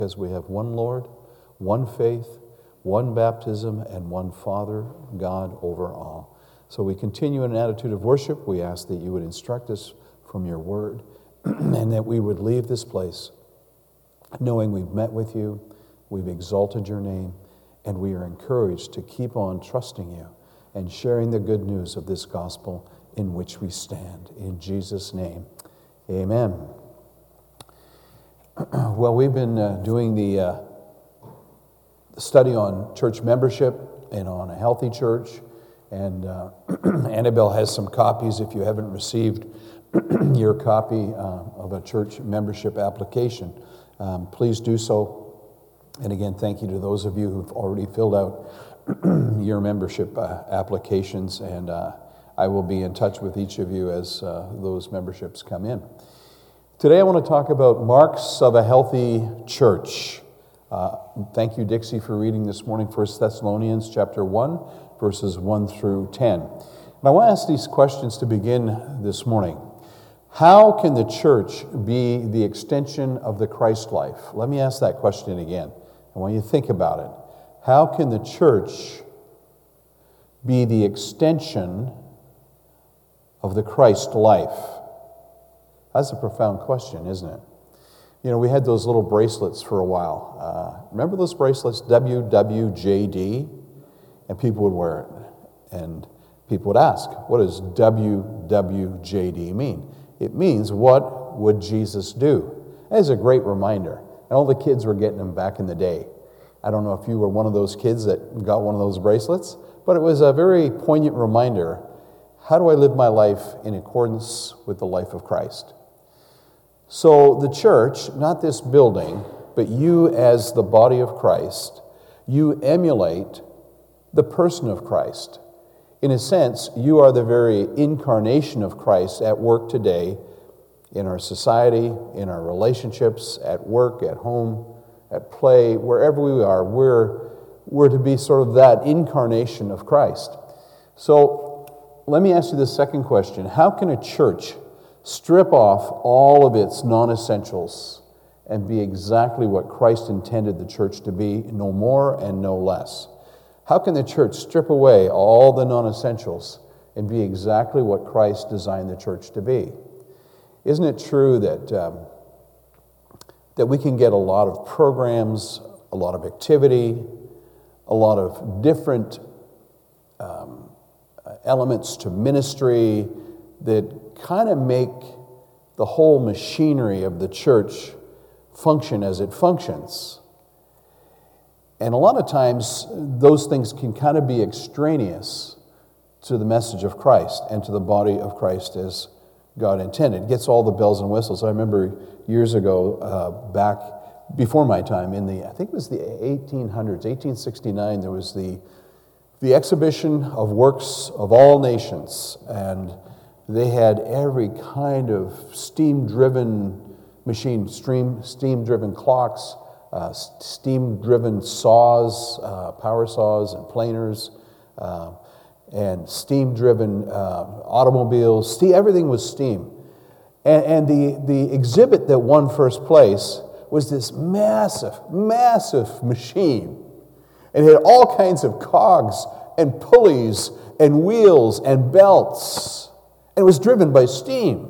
because we have one Lord, one faith, one baptism, and one Father, God over all. So we continue in an attitude of worship. We ask that you would instruct us from your word and that we would leave this place knowing we've met with you, we've exalted your name, and we are encouraged to keep on trusting you and sharing the good news of this gospel in which we stand. In Jesus' name, amen. Well, we've been doing the study on church membership and on a healthy church, and Annabelle has some copies. If you haven't received your copy of a church membership application, please do so. And again, thank you to those of you who've already filled out your membership applications, and I will be in touch with each of you as those memberships come in. Today I want to talk about marks of a healthy church. Thank you, Dixie, for reading this morning 1 Thessalonians chapter 1, verses 1 through 10. And I want to ask these questions to begin this morning. How can the church be the extension of the Christ life? Let me ask that question again. I want you to think about it. How can the church be the extension of the Christ life? That's a profound question, isn't it? You know, we had those little bracelets for a while. Remember those bracelets, WWJD? And people would wear it. And people would ask, what does WWJD mean? It means, what would Jesus do? That is a great reminder. And all the kids were getting them back in the day. I don't know if you were one of those kids that got one of those bracelets, but it was a very poignant reminder. How do I live my life in accordance with the life of Christ? So the church, not this building, but you as the body of Christ, you emulate the person of Christ. In a sense, you are the very incarnation of Christ at work today in our society, in our relationships, at work, at home, at play, wherever we are. We're to be sort of that incarnation of Christ. So let me ask you the second question. How can a church strip off all of its non-essentials and be exactly what Christ intended the church to be, no more and no less? How can the church strip away all the non-essentials and be exactly what Christ designed the church to be? Isn't it true that we can get a lot of programs, a lot of activity, a lot of different elements to ministry that kind of make the whole machinery of the church function as it functions? And a lot of times, those things can kind of be extraneous to the message of Christ and to the body of Christ as God intended. It gets all the bells and whistles. I remember years ago, back before my time, I think it was the 1800s, 1869, there was the exhibition of works of all nations, and they had every kind of steam-driven machine, steam-driven clocks, steam-driven saws, power saws and planers, and steam-driven automobiles. Everything was steam. And the exhibit that won first place was this massive, massive machine. It had all kinds of cogs and pulleys and wheels and belts. And it was driven by steam.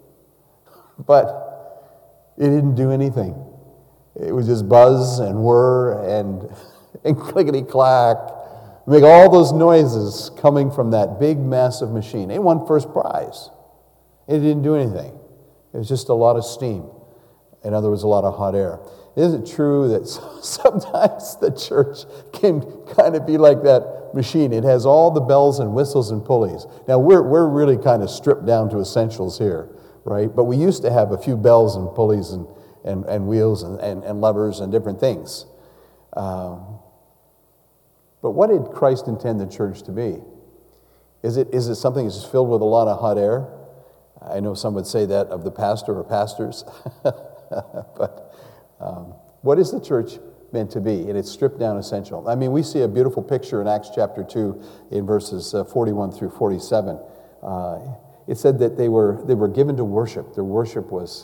But it didn't do anything. It would just buzz and whir and clickety-clack, make all those noises coming from that big, massive machine. It won first prize. It didn't do anything. It was just a lot of steam. In other words, a lot of hot air. Isn't it true that sometimes the church can kind of be like that machine? It has all the bells and whistles and pulleys. Now, we're really kind of stripped down to essentials here, right? But we used to have a few bells and pulleys and wheels and levers and different things. But what did Christ intend the church to be? Is it something that's filled with a lot of hot air? I know some would say that of the pastor or pastors. But what is the church meant to be? And it's stripped down essential. I mean, we see a beautiful picture in Acts chapter 2 in verses 41 through 47. It said that they were given to worship. Their worship was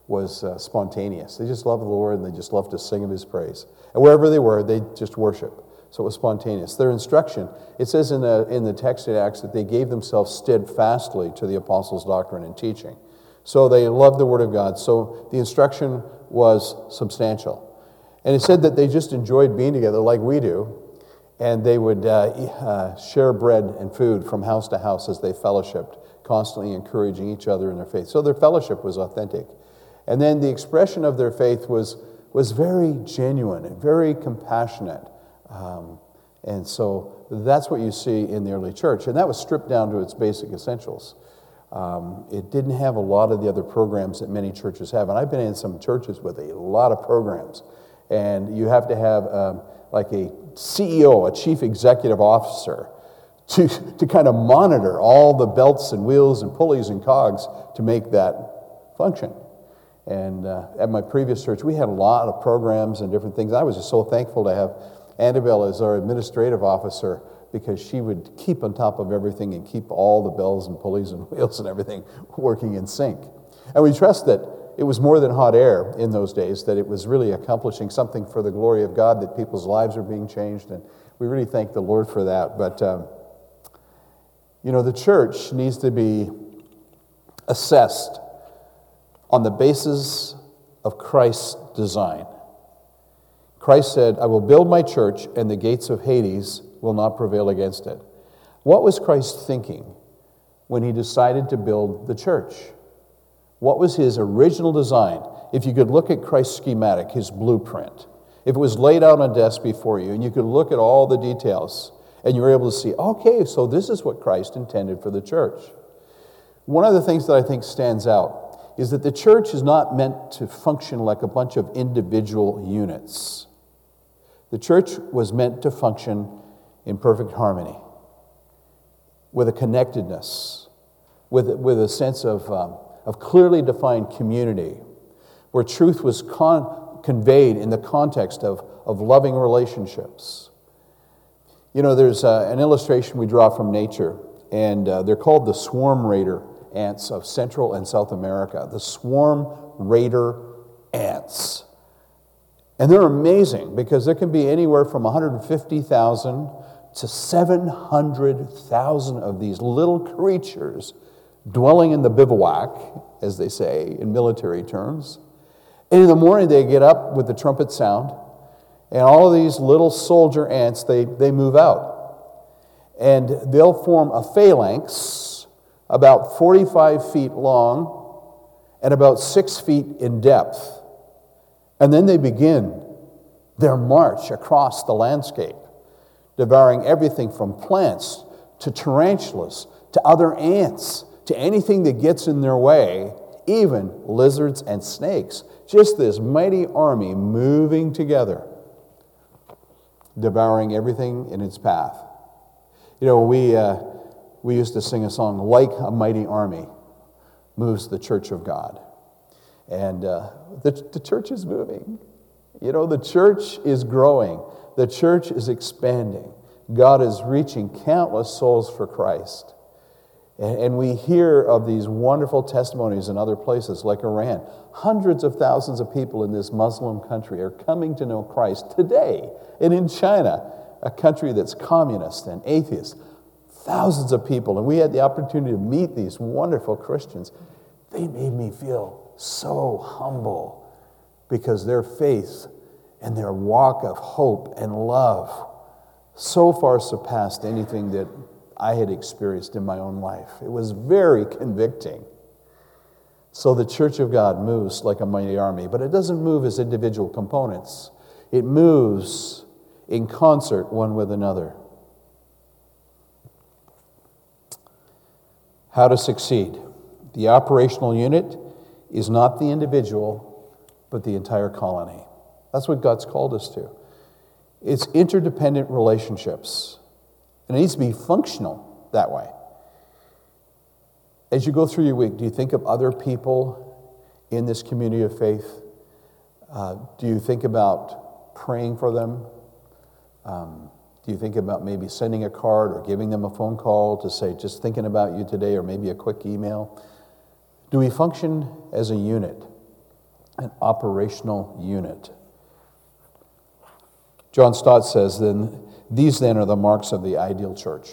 was spontaneous. They just loved the Lord, and they just loved to sing of his praise. And wherever they were, they just worship. So it was spontaneous. Their instruction, it says in the text in Acts that they gave themselves steadfastly to the apostles' doctrine and teaching. So they loved the Word of God. So the instruction was substantial. And it said that they just enjoyed being together like we do, and they would share bread and food from house to house as they fellowshiped, constantly encouraging each other in their faith. So their fellowship was authentic. And then the expression of their faith was very genuine and very compassionate. And so that's what you see in the early church. And that was stripped down to its basic essentials. It didn't have a lot of the other programs that many churches have. And I've been in some churches with a lot of programs. And you have to have like a CEO, a chief executive officer, to kind of monitor all the belts and wheels and pulleys and cogs to make that function. And at my previous church, we had a lot of programs and different things. I was just so thankful to have Annabelle as our administrative officer, because she would keep on top of everything and keep all the bells and pulleys and wheels and everything working in sync. And we trust that it was more than hot air in those days, that it was really accomplishing something for the glory of God, that people's lives are being changed, and we really thank the Lord for that. But, the church needs to be assessed on the basis of Christ's design. Christ said, I will build my church, and the gates of Hades will not prevail against it. What was Christ thinking when he decided to build the church? What was his original design? If you could look at Christ's schematic, his blueprint, if it was laid out on a desk before you, and you could look at all the details, and you were able to see, okay, so this is what Christ intended for the church. One of the things that I think stands out is that the church is not meant to function like a bunch of individual units. The church was meant to function in perfect harmony, with a connectedness, with a sense of clearly defined community, where truth was conveyed in the context of loving relationships. There's an illustration we draw from nature, and they're called the swarm raider ants of Central and South America. The swarm raider ants. And they're amazing, because there can be anywhere from 150,000 to 700,000 of these little creatures dwelling in the bivouac, as they say in military terms. And in the morning they get up with the trumpet sound, and all of these little soldier ants, they move out. And they'll form a phalanx about 45 feet long and about 6 feet in depth. And then they begin their march across the landscape, devouring everything from plants to tarantulas to other ants to anything that gets in their way, even lizards and snakes. Just this mighty army moving together, devouring everything in its path. We used to sing a song, Like a Mighty Army Moves the Church of God. And the church is moving. The church is growing. The church is expanding. God is reaching countless souls for Christ. And we hear of these wonderful testimonies in other places like Iran. Hundreds of thousands of people in this Muslim country are coming to know Christ today. And in China, a country that's communist and atheist, thousands of people. And we had the opportunity to meet these wonderful Christians. They made me feel so humble, because their faith and their walk of hope and love so far surpassed anything that I had experienced in my own life. It was very convicting. So the church of God moves like a mighty army, but it doesn't move as individual components. It moves in concert one with another. How to succeed. The operational unit is not the individual, but the entire colony. That's what God's called us to. It's interdependent relationships, and it needs to be functional that way. As you go through your week, do you think of other people in this community of faith? Do you think about praying for them? Do you think about maybe sending a card or giving them a phone call to say, just thinking about you today, or maybe a quick email? Do we function as a unit? an operational unit. John Stott says, these then are the marks of the ideal church.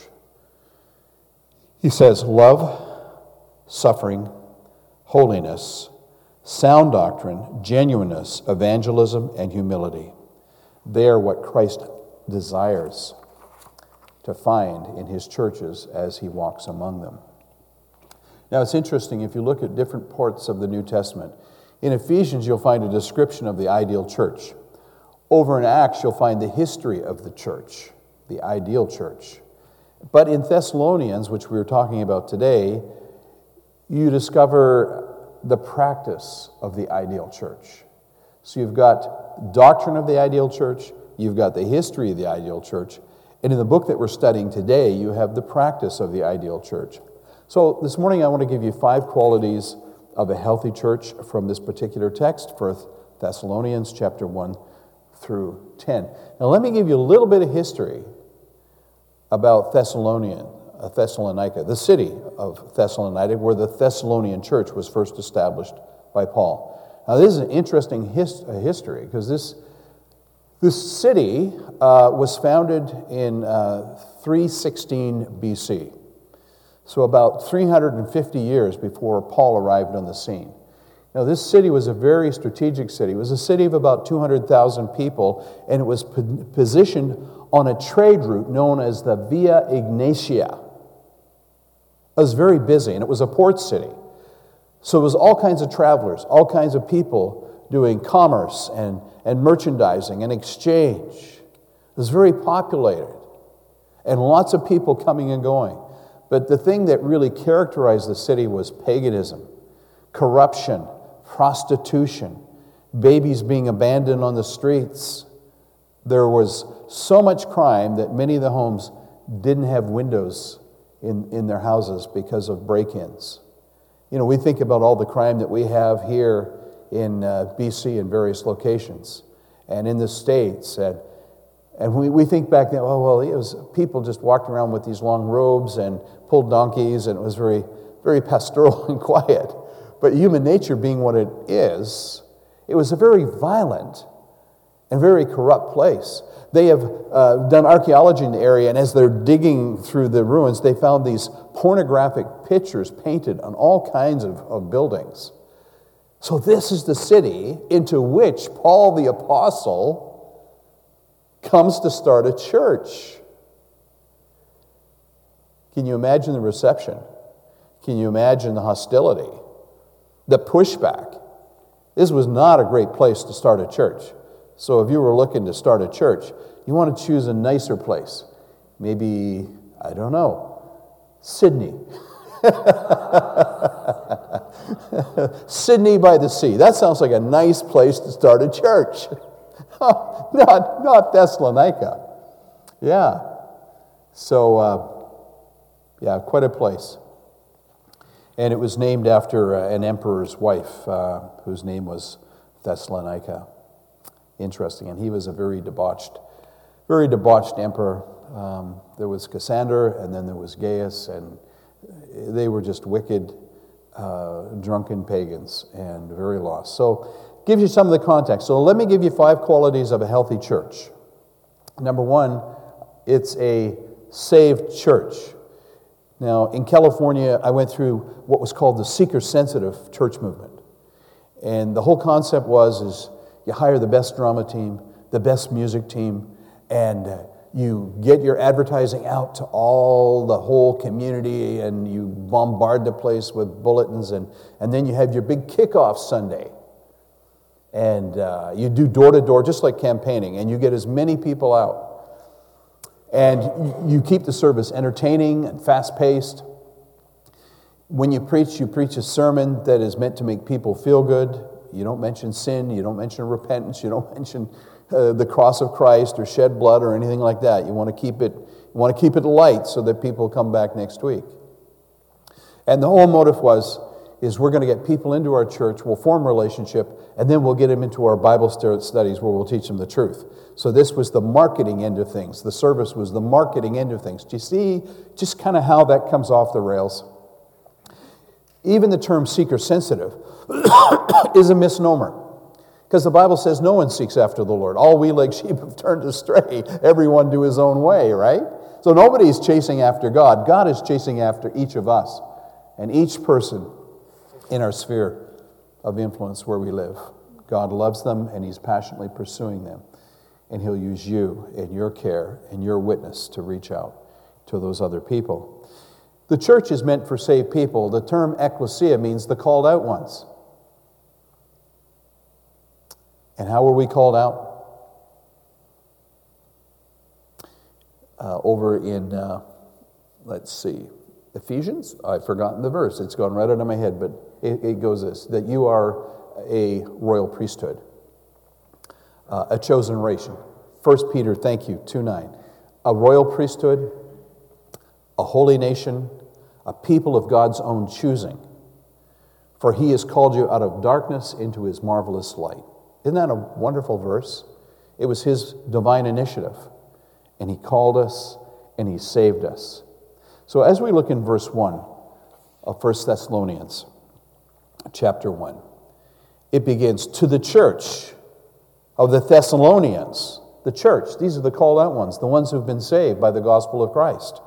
He says, love, suffering, holiness, sound doctrine, genuineness, evangelism, and humility. They are what Christ desires to find in his churches as he walks among them. Now, it's interesting, if you look at different parts of the New Testament, in Ephesians, you'll find a description of the ideal church. Over in Acts, you'll find the history of the church, the ideal church. But in Thessalonians, which we were talking about today, you discover the practice of the ideal church. So you've got doctrine of the ideal church, you've got the history of the ideal church, and in the book that we're studying today, you have the practice of the ideal church. So this morning I want to give you 5 qualities of a healthy church from this particular text, 1 Thessalonians chapter 1 through 10. Now let me give you a little bit of history about Thessalonica, the city of Thessalonica, where the Thessalonian church was first established by Paul. Now this is an interesting history, because this city was founded in 316 BC. So about 350 years before Paul arrived on the scene. Now, this city was a very strategic city. It was a city of about 200,000 people, and it was positioned on a trade route known as the Via Egnatia. It was very busy, and it was a port city. So it was all kinds of travelers, all kinds of people doing commerce and merchandising and exchange. It was very populated, and lots of people coming and going. But the thing that really characterized the city was paganism, corruption, prostitution, babies being abandoned on the streets. There was so much crime that many of the homes didn't have windows in their houses because of break-ins. You know, we think about all the crime that we have here in BC in various locations and in the States, and we think back then, oh, well, it was people just walked around with these long robes and pulled donkeys, and it was very, very pastoral and quiet. But human nature being what it is, it was a very violent and very corrupt place. They have done archaeology in the area, and as they're digging through the ruins, they found these pornographic pictures painted on all kinds of buildings. So this is the city into which Paul the Apostle comes to start a church. Can you imagine the reception? Can you imagine the hostility? The pushback? This was not a great place to start a church. So if you were looking to start a church, you want to choose a nicer place. Maybe, I don't know, Sydney. Sydney by the sea. That sounds like a nice place to start a church. Not Thessalonica. Yeah. So, quite a place. And it was named after an emperor's wife, whose name was Thessalonica. Interesting. And he was a very debauched emperor. There was Cassander, and then there was Gaius, and they were just wicked, drunken pagans and very lost. So, gives you some of the context. So let me give you 5 qualities of a healthy church. Number 1, it's a saved church. Now, in California, I went through what was called the seeker-sensitive church movement. And the whole concept is you hire the best drama team, the best music team, and you get your advertising out to the whole community, and you bombard the place with bulletins, and then you have your big kickoff Sunday. And you do door-to-door, just like campaigning, and you get as many people out. And you keep the service entertaining and fast-paced. When you preach a sermon that is meant to make people feel good. You don't mention sin, you don't mention repentance, you don't mention the cross of Christ or shed blood or anything like that. You want to keep it light so that people come back next week. And the whole motive is we're going to get people into our church, we'll form a relationship, and then we'll get them into our Bible studies where we'll teach them the truth. So this was the marketing end of things. The service was the marketing end of things. Do you see just kind of how that comes off the rails? Even the term seeker-sensitive is a misnomer. Because the Bible says no one seeks after the Lord. All we like sheep have turned astray, everyone to his own way, right? So nobody's chasing after God. God is chasing after each of us and each person in our sphere of influence where we live. God loves them, and he's passionately pursuing them. And he'll use you and your care and your witness to reach out to those other people. The church is meant for saved people. The term ecclesia means the called out ones. And how were we called out? Over in, let's see, Ephesians? I've forgotten the verse. It's gone right out of my head, but it goes this, that you are a royal priesthood, a chosen race. 1 Peter, thank you, 2:9. A royal priesthood, a holy nation, a people of God's own choosing. For he has called you out of darkness into his marvelous light. Isn't that a wonderful verse? It was his divine initiative. And he called us and he saved us. So as we look in verse 1 of 1 Thessalonians chapter 1, it begins, to the church of the Thessalonians. The church, these are the called out ones, the ones who've been saved by the gospel of Christ.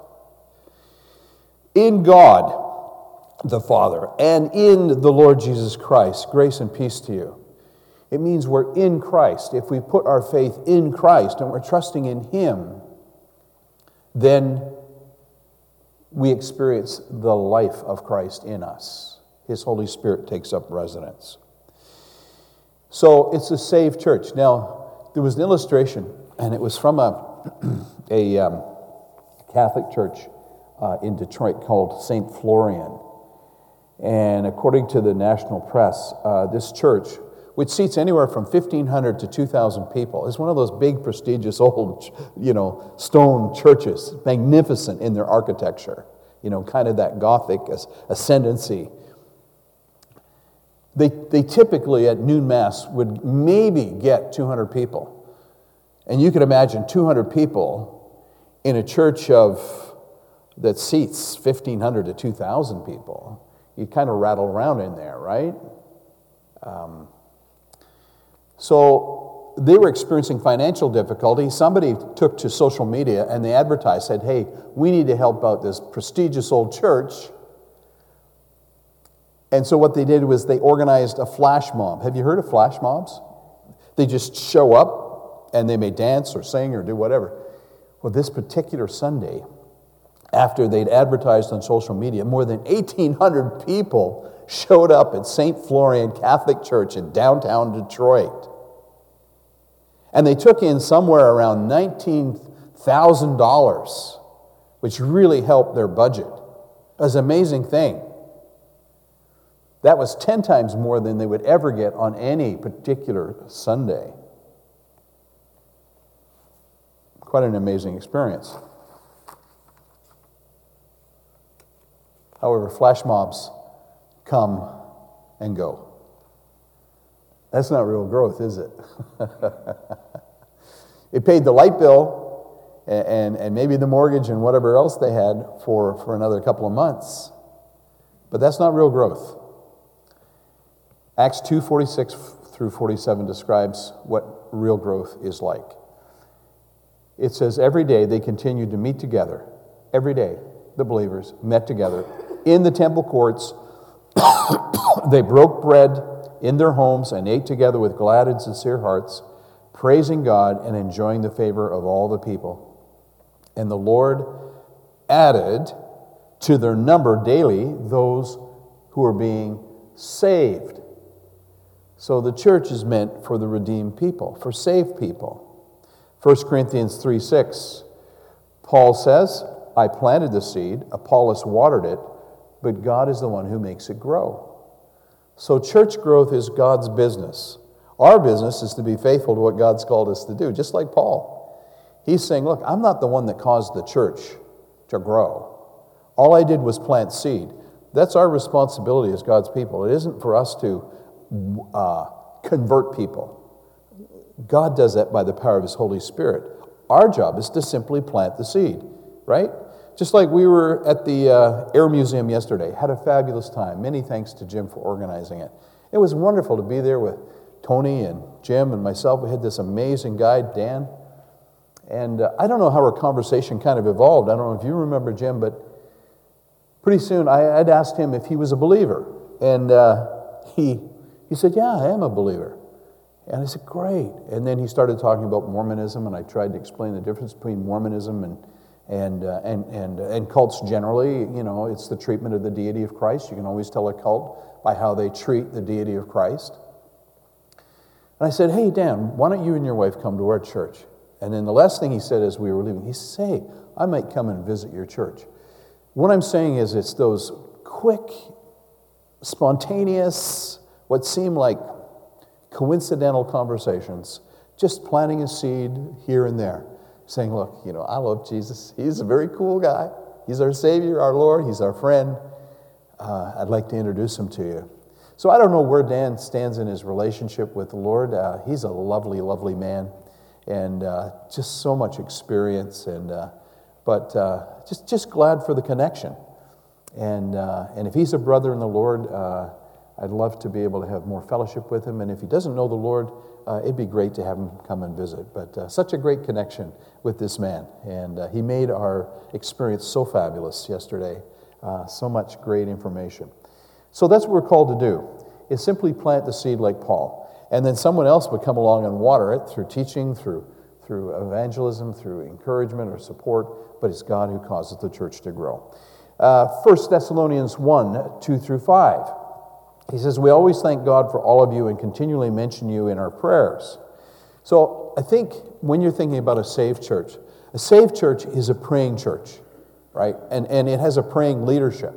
In God the Father and in the Lord Jesus Christ, grace and peace to you. It means we're in Christ. If we put our faith in Christ and we're trusting in him, then we experience the life of Christ in us. His Holy Spirit takes up residence. So it's a saved church. Now, there was an illustration, and it was from a Catholic church in Detroit called St. Florian. And according to the national press, this church, which seats anywhere from 1,500 to 2,000 people, is one of those big, prestigious, old, stone churches, magnificent in their architecture, kind of that Gothic ascendancy. They typically at noon mass would maybe get 200 people. And you could imagine 200 people in a church that seats 1,500 to 2,000 people. You kind of rattle around in there, right? So they were experiencing financial difficulty. Somebody took to social media and they advertised, said, hey, we need to help out this prestigious old church. And so what they did was they organized a flash mob. Have you heard of flash mobs? They just show up and they may dance or sing or do whatever. Well, this particular Sunday, after they'd advertised on social media, more than 1,800 people showed up at St. Florian Catholic Church in downtown Detroit. And they took in somewhere around $19,000, which really helped their budget. It was an amazing thing. That was 10 times more than they would ever get on any particular Sunday. Quite an amazing experience. However, flash mobs come and go. That's not real growth, is it? It paid the light bill and maybe the mortgage and whatever else they had for another couple of months. But that's not real growth. Acts 2:46 through 47 describes what real growth is like. It says, every day they continued to meet together. Every day, the believers met together in the temple courts. They broke bread in their homes and ate together with glad and sincere hearts, praising God and enjoying the favor of all the people. And the Lord added to their number daily those who were being saved. So the church is meant for the redeemed people, for saved people. 1 Corinthians 3:6, Paul says, I planted the seed, Apollos watered it, but God is the one who makes it grow. So church growth is God's business. Our business is to be faithful to what God's called us to do, just like Paul. He's saying, look, I'm not the one that caused the church to grow. All I did was plant seed. That's our responsibility as God's people. It isn't for us to convert people. God does that by the power of his Holy Spirit. Our job is to simply plant the seed, right? Just like we were at the Air Museum yesterday, had a fabulous time. Many thanks to Jim for organizing it. It was wonderful to be there with Tony and Jim and myself, we had this amazing guy, Dan. And I don't know how our conversation kind of evolved. I don't know if you remember, Jim, but pretty soon I'd asked him if he was a believer. And he said, yeah, I am a believer. And I said, great. And then he started talking about Mormonism, and I tried to explain the difference between Mormonism and cults generally. You know, it's the treatment of the deity of Christ. You can always tell a cult by how they treat the deity of Christ. And I said, hey, Dan, why don't you and your wife come to our church? And then the last thing he said as we were leaving, he said, hey, I might come and visit your church. What I'm saying is it's those quick, spontaneous, what seem like coincidental conversations, just planting a seed here and there, saying, look, you know, I love Jesus. He's a very cool guy. He's our Savior, our Lord. He's our friend. I'd like to introduce him to you. So I don't know where Dan stands in his relationship with the Lord. He's a lovely, lovely man, and just so much experience, but just glad for the connection. And if he's a brother in the Lord, I'd love to be able to have more fellowship with him. And if he doesn't know the Lord, it'd be great to have him come and visit. But such a great connection with this man. And he made our experience so fabulous yesterday. So much great information. So that's what we're called to do, is simply plant the seed like Paul. And then someone else would come along and water it through teaching, through evangelism, through encouragement or support. But it's God who causes the church to grow. 1 Thessalonians 1, 2 through 5. He says, we always thank God for all of you and continually mention you in our prayers. So I think when you're thinking about a saved church is a praying church, right? And it has a praying leadership.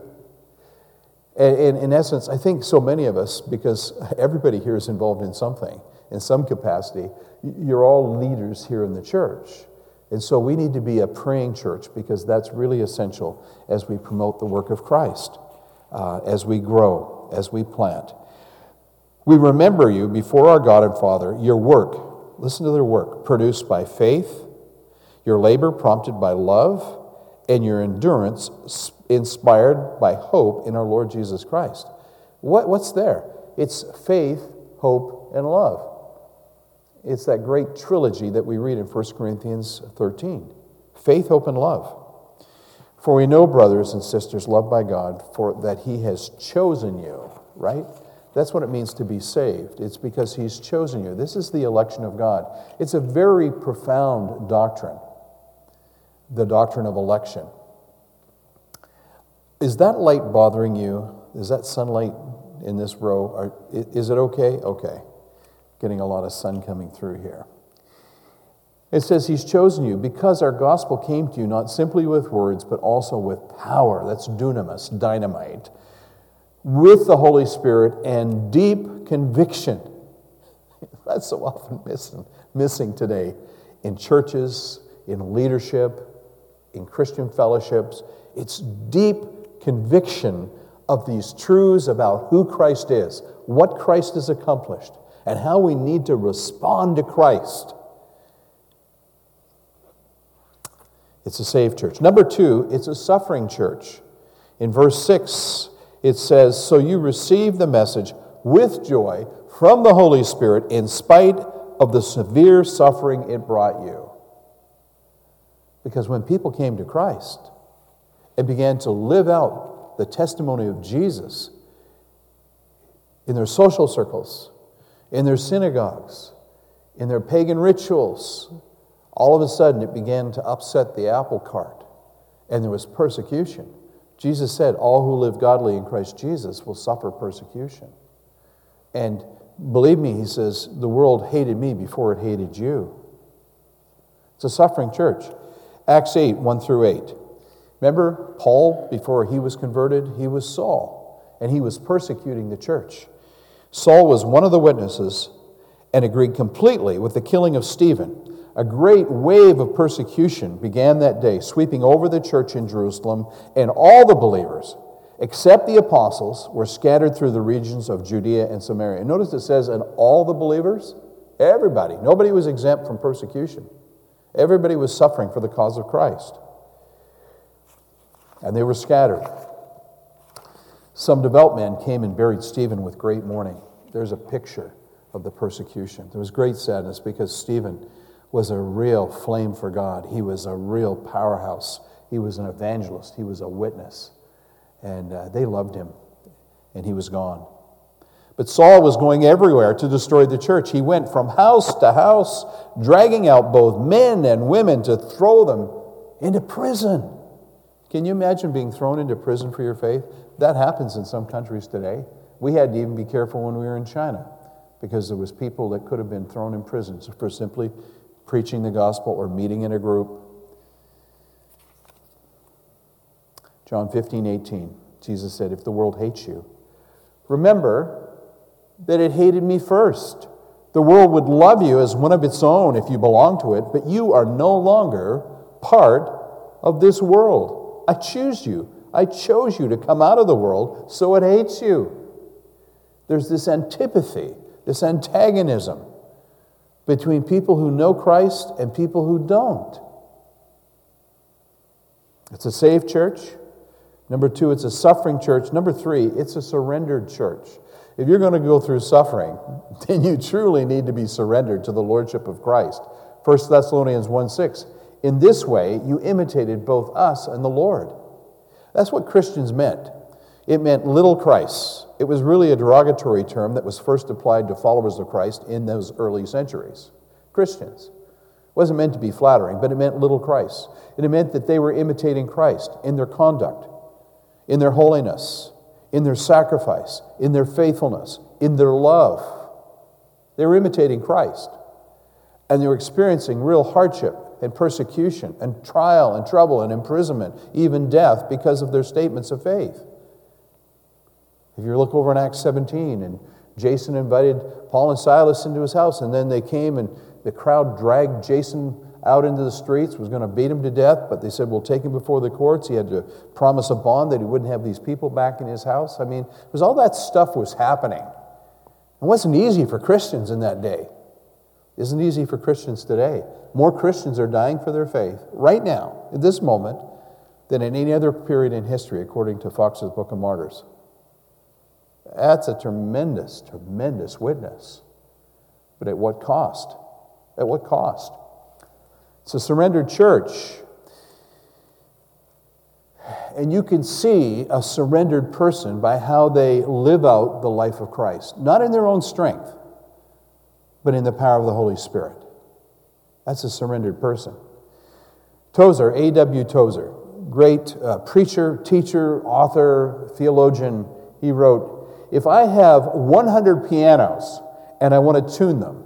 And in essence, I think so many of us, because everybody here is involved in something, in some capacity, you're all leaders here in the church. And so we need to be a praying church, because that's really essential as we promote the work of Christ, as we grow, as we plant. We remember you before our God and Father, your work, listen to their work, produced by faith, your labor prompted by love, and your endurance inspired by hope in our Lord Jesus Christ. What's there? It's faith, hope, and love. It's that great trilogy that we read in 1 Corinthians 13. Faith, hope, and love. For we know, brothers and sisters, loved by God, for that he has chosen you, right? That's what it means to be saved. It's because he's chosen you. This is the election of God. It's a very profound doctrine, the doctrine of election. Is that light bothering you? Is that sunlight in this row? Is it okay? Okay. Getting a lot of sun coming through here. It says he's chosen you because our gospel came to you not simply with words, but also with power. That's dunamis, dynamite. With the Holy Spirit and deep conviction. That's so often missing today in churches, in leadership, in Christian fellowships. It's deep conviction of these truths about who Christ is, what Christ has accomplished, and how we need to respond to Christ. It's a saved church. Number 2, it's a suffering church. In verse 6, it says, so you receive the message with joy from the Holy Spirit in spite of the severe suffering it brought you. Because when people came to Christ and began to live out the testimony of Jesus in their social circles, in their synagogues, in their pagan rituals, all of a sudden it began to upset the apple cart, and there was persecution. Jesus said, all who live godly in Christ Jesus will suffer persecution. And believe me, he says, the world hated me before it hated you. It's a suffering church. Acts 8, 1 through 8. Remember, Paul, before he was converted, he was Saul, and he was persecuting the church. Saul was one of the witnesses and agreed completely with the killing of Stephen. A great wave of persecution began that day, sweeping over the church in Jerusalem, and all the believers, except the apostles, were scattered through the regions of Judea and Samaria. And notice it says, and all the believers, everybody. Nobody was exempt from persecution. Everybody was suffering for the cause of Christ. And they were scattered. Some devout men came and buried Stephen with great mourning. There's a picture of the persecution. There was great sadness because Stephen was a real flame for God. He was a real powerhouse. He was an evangelist. He was a witness. And they loved him, and he was gone. But Saul was going everywhere to destroy the church. He went from house to house, dragging out both men and women to throw them into prison. Can you imagine being thrown into prison for your faith? That happens in some countries today. We had to even be careful when we were in China because there was people that could have been thrown in prison for simply preaching the gospel or meeting in a group. John 15:18, Jesus said, if the world hates you, remember that it hated me first. The world would love you as one of its own if you belong to it, but you are no longer part of this world. I choose you. I chose you to come out of the world, so it hates you. There's this antipathy, this antagonism between people who know Christ and people who don't. It's a saved church. Number 2, it's a suffering church. Number 3, it's a surrendered church. If you're going to go through suffering, then you truly need to be surrendered to the lordship of Christ. 1 Thessalonians 1:6, in this way you imitated both us and the Lord. That's what Christians meant. It meant little Christ. It was really a derogatory term that was first applied to followers of Christ in those early centuries. Christians. It wasn't meant to be flattering, but it meant little Christ. It meant that they were imitating Christ in their conduct, in their holiness, in their sacrifice, in their faithfulness, in their love. They were imitating Christ. And they were experiencing real hardship and persecution and trial and trouble and imprisonment, even death, because of their statements of faith. If you look over in Acts 17, and Jason invited Paul and Silas into his house, and then they came and the crowd dragged Jason out into the streets, was going to beat him to death, but they said, we'll take him before the courts. He had to promise a bond that he wouldn't have these people back in his house. I mean, it was all that stuff was happening. It wasn't easy for Christians in that day. It isn't easy for Christians today. More Christians are dying for their faith right now, at this moment, than in any other period in history, according to Fox's Book of Martyrs. That's a tremendous, tremendous witness. But at what cost? At what cost? It's a surrendered church. And you can see a surrendered person by how they live out the life of Christ. Not in their own strength, but in the power of the Holy Spirit. That's a surrendered person. Tozer, A.W. Tozer, great preacher, teacher, author, theologian, he wrote, if I have 100 pianos and I want to tune them,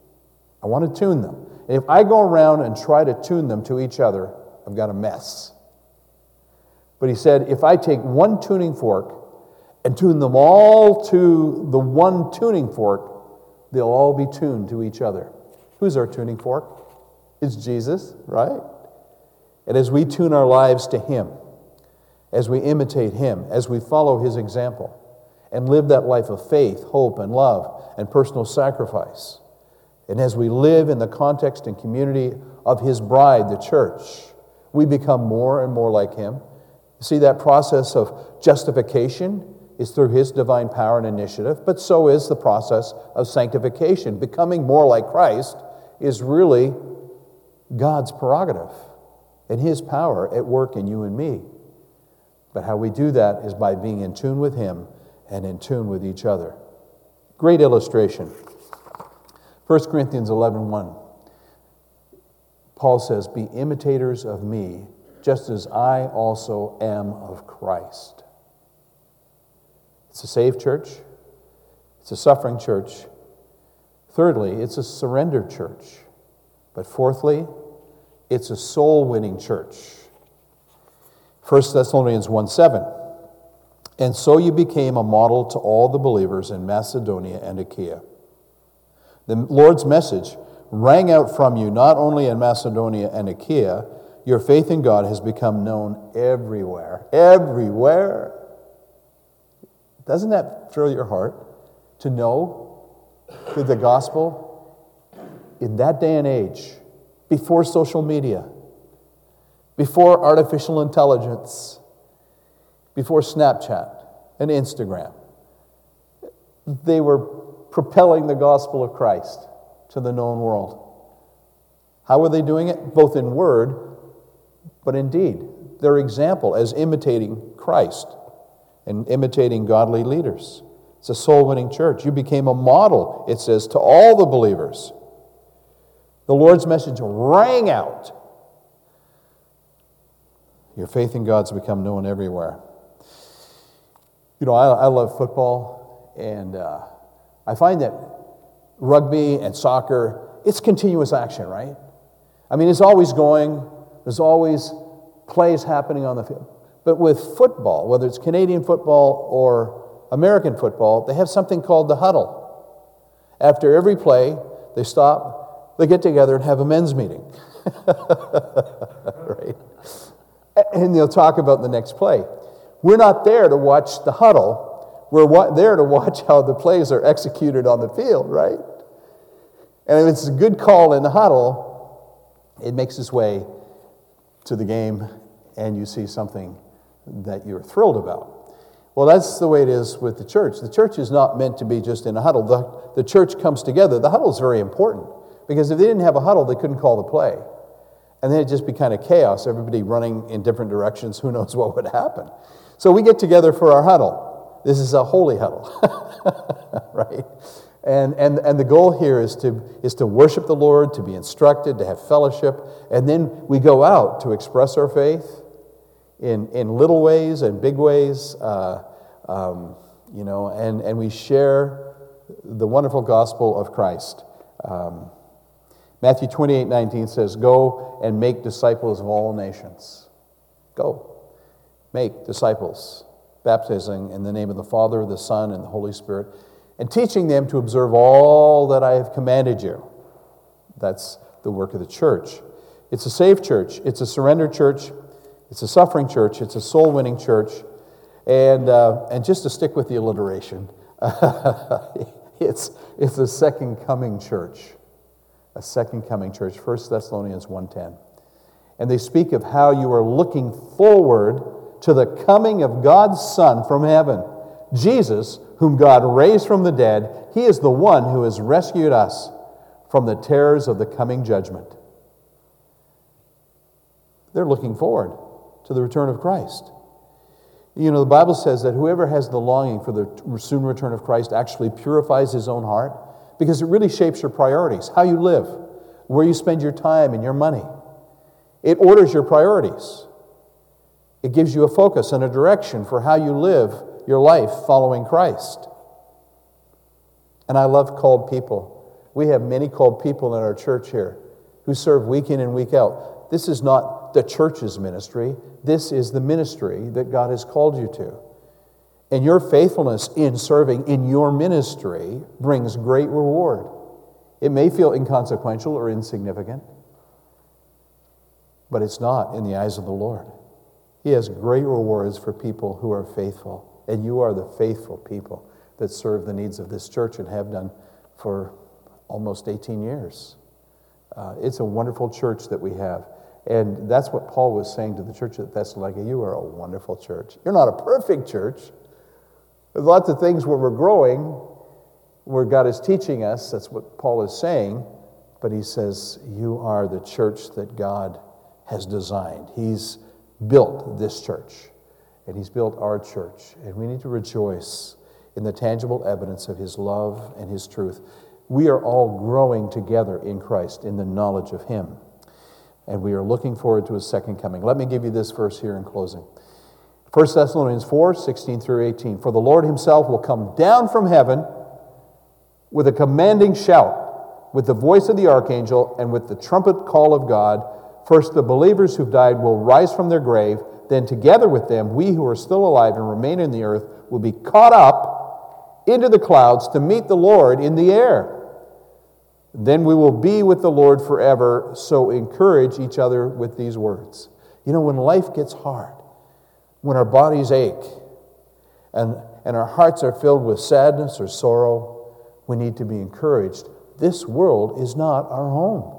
and if I go around and try to tune them to each other, I've got a mess. But he said, if I take one tuning fork and tune them all to the one tuning fork, they'll all be tuned to each other. Who's our tuning fork? It's Jesus, right? And as we tune our lives to Him, as we imitate Him, as we follow His example, and live that life of faith, hope, and love, and personal sacrifice, and as we live in the context and community of His bride, the church, we become more and more like Him. You see, that process of justification is through His divine power and initiative, but so is the process of sanctification. Becoming more like Christ is really God's prerogative and His power at work in you and me. But how we do that is by being in tune with Him and in tune with each other. Great illustration. 1 Corinthians 11:1. Paul says, be imitators of me, just as I also am of Christ. It's a saved church. It's a suffering church. Thirdly, it's a surrendered church. But fourthly, it's a soul-winning church. 1 Thessalonians 1:7. And so you became a model to all the believers in Macedonia and Achaia. The Lord's message rang out from you not only in Macedonia and Achaia, your faith in God has become known everywhere. Everywhere. Doesn't that thrill your heart to know that the gospel in that day and age, before social media, before artificial intelligence, before Snapchat and Instagram, they were propelling the gospel of Christ to the known world. How are they doing it? Both in word, but in deed. Their example as imitating Christ and imitating godly leaders. It's a soul-winning church. You became a model, it says, to all the believers. The Lord's message rang out. Your faith in God's become known everywhere. You know, I love football, and I find that rugby and soccer, it's continuous action, right? I mean, it's always going. There's always plays happening on the field. But with football, whether it's Canadian football or American football, they have something called the huddle. After every play, they stop, they get together and have a men's meeting. Right? And they'll talk about the next play. We're not there to watch the huddle. We're there to watch how the plays are executed on the field, right? And if it's a good call in the huddle, it makes its way to the game, and you see something that you're thrilled about. Well, that's the way it is with the church. The church is not meant to be just in a huddle. The church comes together. The huddle is very important, because if they didn't have a huddle, they couldn't call the play. And then it'd just be kind of chaos, everybody running in different directions. Who knows what would happen? So we get together for our huddle. This is a holy huddle, right? And the goal here is to worship the Lord, to be instructed, to have fellowship, and then we go out to express our faith in little ways and big ways, and we share the wonderful gospel of Christ. Matthew 28:19 says, "Go and make disciples of all nations." Go, make disciples, baptizing in the name of the Father, the Son, and the Holy Spirit, and teaching them to observe all that I have commanded you. That's the work of the church. It's a saved church. It's a surrendered church. It's a suffering church. It's a soul-winning church. And just to stick with the alliteration, it's a second coming church. A second coming church. 1 Thessalonians 1:10. And they speak of how you are looking forward to the coming of God's Son from heaven, Jesus, whom God raised from the dead. He is the one who has rescued us from the terrors of the coming judgment. They're looking forward to the return of Christ. You know, the Bible says that whoever has the longing for the soon return of Christ actually purifies his own heart, because it really shapes your priorities, how you live, where you spend your time and your money. It orders your priorities. It gives you a focus and a direction for how you live your life following Christ. And I love called people. We have many called people in our church here who serve week in and week out. This is not the church's ministry. This is the ministry that God has called you to. And your faithfulness in serving in your ministry brings great reward. It may feel inconsequential or insignificant, but it's not in the eyes of the Lord. He has great rewards for people who are faithful. And you are the faithful people that serve the needs of this church and have done for almost 18 years. It's a wonderful church that we have. And that's what Paul was saying to the church at Thessalonica. You are a wonderful church. You're not a perfect church. There's lots of things where we're growing, where God is teaching us. That's what Paul is saying. But he says, you are the church that God has designed. He's built this church. And he's built our church. And we need to rejoice in the tangible evidence of his love and his truth. We are all growing together in Christ in the knowledge of him. And we are looking forward to his second coming. Let me give you this verse here in closing. 1 Thessalonians 4:16 through 18. For the Lord himself will come down from heaven with a commanding shout, with the voice of the archangel, and with the trumpet call of God. First, the believers who've died will rise from their grave. Then together with them, we who are still alive and remain in the earth will be caught up into the clouds to meet the Lord in the air. Then we will be with the Lord forever, so encourage each other with these words. You know, when life gets hard, when our bodies ache, and our hearts are filled with sadness or sorrow, we need to be encouraged. This world is not our home.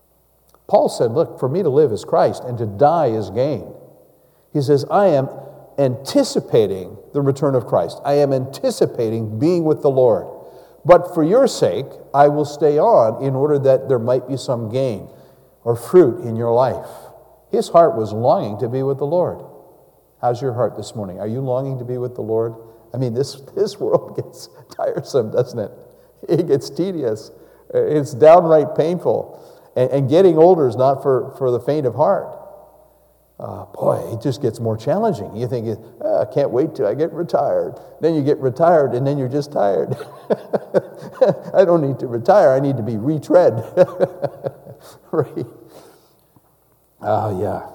Paul said, look, for me to live is Christ, and to die is gain. He says, I am anticipating the return of Christ. I am anticipating being with the Lord. But for your sake, I will stay on in order that there might be some gain or fruit in your life. His heart was longing to be with the Lord. How's your heart this morning? Are you longing to be with the Lord? I mean, this world gets tiresome, doesn't it? It gets tedious. It's downright painful. And getting older is not for the faint of heart. Boy, it just gets more challenging. You think, I can't wait till I get retired. Then you get retired, and then you're just tired. I don't need to retire. I need to be retread. Right? Yeah.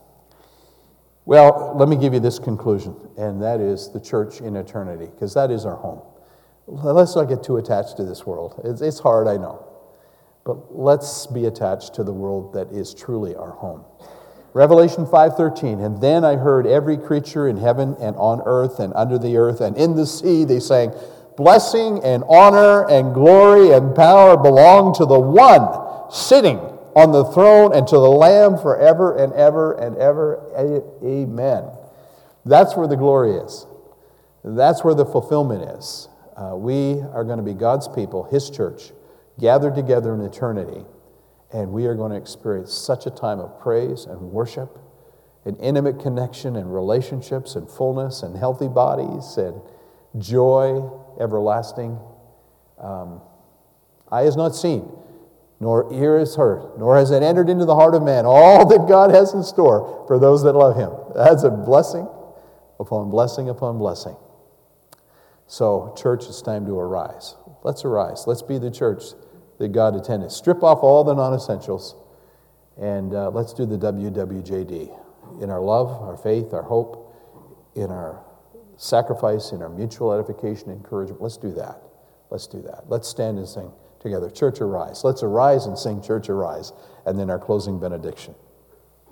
Well, let me give you this conclusion, and that is the church in eternity, because that is our home. Let's not get too attached to this world. It's hard, I know. But let's be attached to the world that is truly our home. Revelation 5:13, and then I heard every creature in heaven and on earth and under the earth and in the sea, they sang, blessing and honor and glory and power belong to the one sitting on the throne and to the Lamb forever and ever and ever. Amen. That's where the glory is. That's where the fulfillment is. We are going to be God's people, His church, gathered together in eternity. And we are going to experience such a time of praise and worship and intimate connection and relationships and fullness and healthy bodies and joy everlasting. Eye has not seen, nor ear has heard, nor has it entered into the heart of man all that God has in store for those that love Him. That's a blessing upon blessing upon blessing. So, church, it's time to arise. Let's arise. Let's be the church that God intended. Strip off all the non-essentials, and let's do the WWJD in our love, our faith, our hope, in our sacrifice, in our mutual edification, encouragement. Let's do that. Let's do that. Let's stand and sing together. Church, arise. Let's arise and sing Church, arise, and then our closing benediction.